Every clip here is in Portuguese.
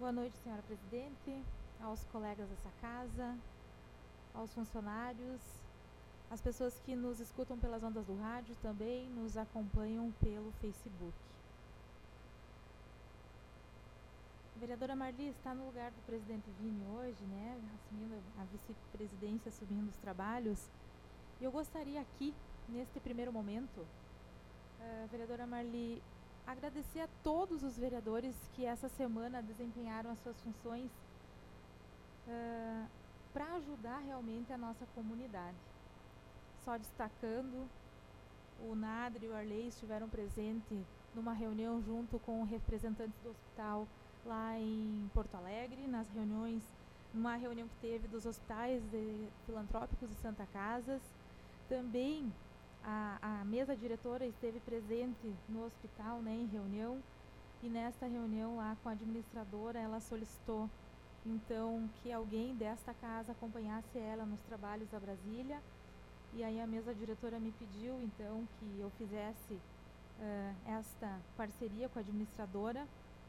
Boa noite, senhora presidente, aos colegas dessa casa, aos funcionários, as pessoas que nos escutam pelas ondas do rádio também nos acompanham pelo Facebook. A vereadora Marli está no lugar do presidente Vini hoje, né, assumindo a vice-presidência, assumindo os trabalhos. E eu gostaria aqui, neste primeiro momento, vereadora Marli, agradecer a todos os vereadores que essa semana desempenharam as suas funções para ajudar realmente a nossa comunidade. Só destacando, o Nadre e o Arley estiveram presentes numa reunião junto com representantes do hospital lá em Porto Alegre, numa reunião que teve dos hospitais filantrópicos e Santa Casas. Também a mesa diretora esteve presente no hospital, né, em reunião, e nesta reunião lá com a administradora, ela solicitou então que alguém desta casa acompanhasse ela nos trabalhos da Brasília, e aí a mesa diretora me pediu então que eu fizesse esta parceria com a administradora.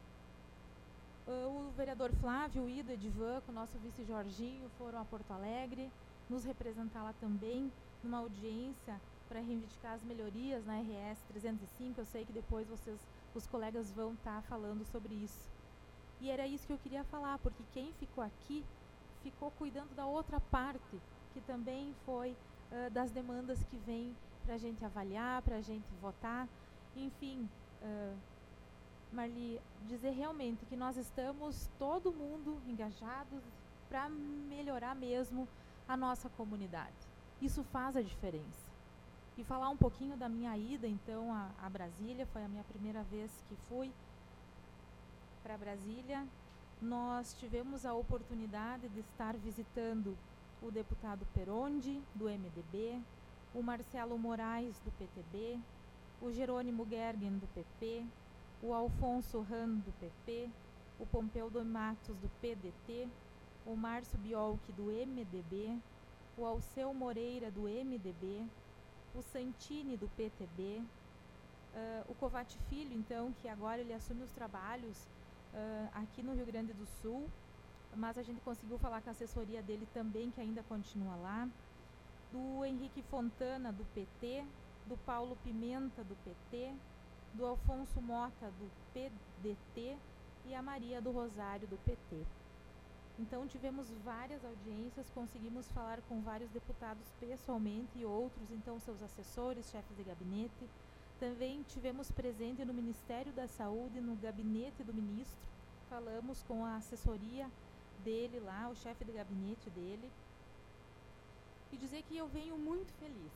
O vereador Flávio, o Ida, Edivan, com o nosso vice Jorginho, foram a Porto Alegre nos representar lá também, numa audiência para reivindicar as melhorias na RS 305. Eu sei que depois os colegas vão estar falando sobre isso. E era isso que eu queria falar, porque quem ficou aqui ficou cuidando da outra parte, que também foi das demandas que vem para a gente avaliar, para a gente votar. Enfim, Marli, dizer realmente que nós estamos todo mundo engajados para melhorar mesmo a nossa comunidade. Isso faz a diferença. E falar um pouquinho da minha ida então a Brasília, foi a minha primeira vez que fui para Brasília. Nós tivemos a oportunidade de estar visitando o deputado Perondi, do MDB, o Marcelo Moraes, do PTB, o Jerônimo Gergen, do PP, o Alfonso Ran, do PP, o Pompeu de Matos, do PDT, o Márcio Biolchi, do MDB, o Alceu Moreira, do MDB, o Santini, do PTB, o Covatti Filho, então, que agora ele assume os trabalhos aqui no Rio Grande do Sul, mas a gente conseguiu falar com a assessoria dele também, que ainda continua lá, do Henrique Fontana, do PT, do Paulo Pimenta, do PT, do Alfonso Mota, do PDT, e a Maria do Rosário, do PT. Então tivemos várias audiências, conseguimos falar com vários deputados pessoalmente e outros, então seus assessores, chefes de gabinete. Também tivemos presente no Ministério da Saúde, no gabinete do ministro, falamos com a assessoria dele lá, o chefe de gabinete dele, e dizer que eu venho muito feliz.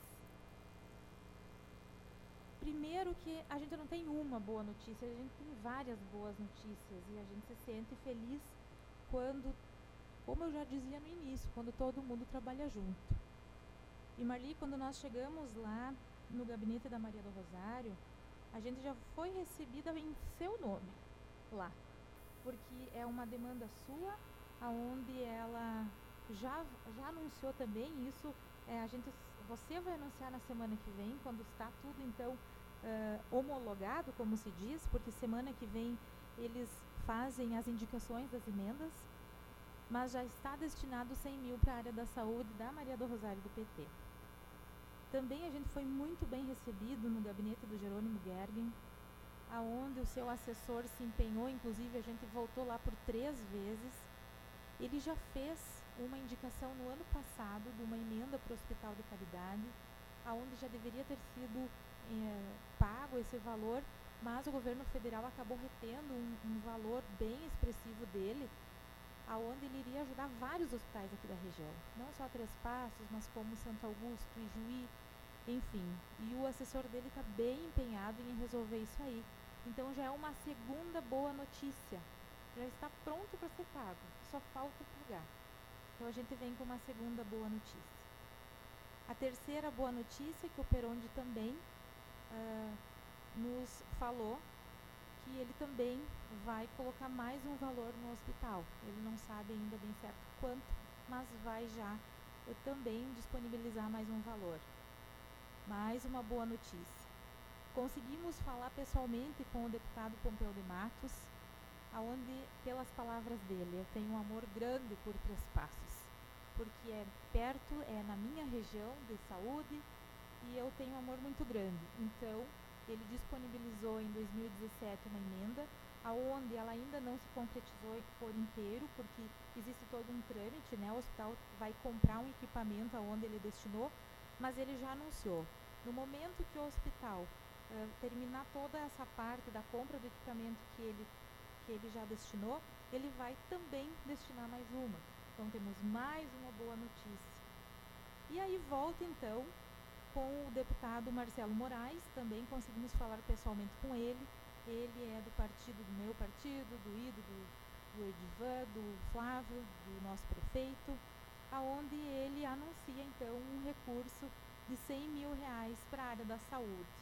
Primeiro que a gente não tem uma boa notícia, a gente tem várias boas notícias, e a gente se sente feliz quando, como eu já dizia no início, quando todo mundo trabalha junto. E Marli, quando nós chegamos lá no gabinete da Maria do Rosário, a gente já foi recebida em seu nome lá, porque é uma demanda sua, aonde ela já anunciou também isso. Você vai anunciar na semana que vem, quando está tudo então homologado, como se diz, porque semana que vem eles fazem as indicações das emendas, mas já está destinado 100 mil para a área da saúde da Maria do Rosário do PT. Também a gente foi muito bem recebido no gabinete do Jerônimo Gergen, aonde o seu assessor se empenhou, inclusive a gente voltou lá por 3 vezes. Ele já fez uma indicação no ano passado de uma emenda para o Hospital de Caridade, aonde já deveria ter sido pago esse valor, mas o governo federal acabou retendo um valor bem expressivo dele, aonde ele iria ajudar vários hospitais aqui da região, não só Três Passos, mas como Santo Augusto, Ijuí, enfim. E o assessor dele está bem empenhado em resolver isso aí. Então já é uma segunda boa notícia, já está pronto para ser pago, só falta pagar. Então a gente vem com uma segunda boa notícia. A terceira boa notícia é que o Perondi também nos falou que ele também vai colocar mais um valor no hospital. Ele não sabe ainda bem certo quanto, mas vai já também disponibilizar mais um valor. Mais uma boa notícia. Conseguimos falar pessoalmente com o deputado Pompeu de Matos, aonde, pelas palavras dele, eu tenho um amor grande por Três Passos, porque é perto, é na minha região de saúde, e eu tenho um amor muito grande. Então, ele disponibilizou em 2017 uma emenda, aonde ela ainda não se concretizou por inteiro, porque existe todo um trâmite, né? O hospital vai comprar um equipamento aonde ele destinou, mas ele já anunciou. No momento que o hospital terminar toda essa parte da compra do equipamento que ele já destinou, ele vai também destinar mais uma. Então temos mais uma boa notícia. E aí volta então com o deputado Marcelo Moraes, também conseguimos falar pessoalmente com ele. Ele é do partido, do meu partido, do Ido, do Edivan, do Flávio, do nosso prefeito, aonde ele anuncia então um recurso de R$100 mil para a área da saúde.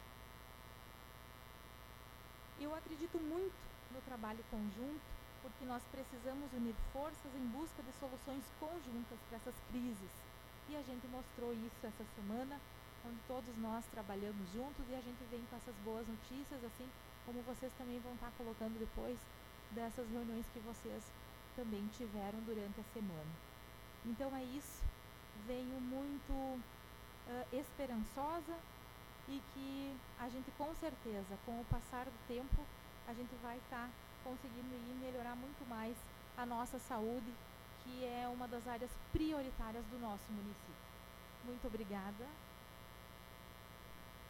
Eu acredito muito no trabalho conjunto, porque nós precisamos unir forças em busca de soluções conjuntas para essas crises. E a gente mostrou isso essa semana, onde todos nós trabalhamos juntos e a gente vem com essas boas notícias, assim como vocês também vão estar colocando depois dessas reuniões que vocês também tiveram durante a semana. Então é isso, venho muito esperançosa e que a gente com certeza, com o passar do tempo, a gente vai estar conseguindo melhorar muito mais a nossa saúde, que é uma das áreas prioritárias do nosso município. Muito obrigada.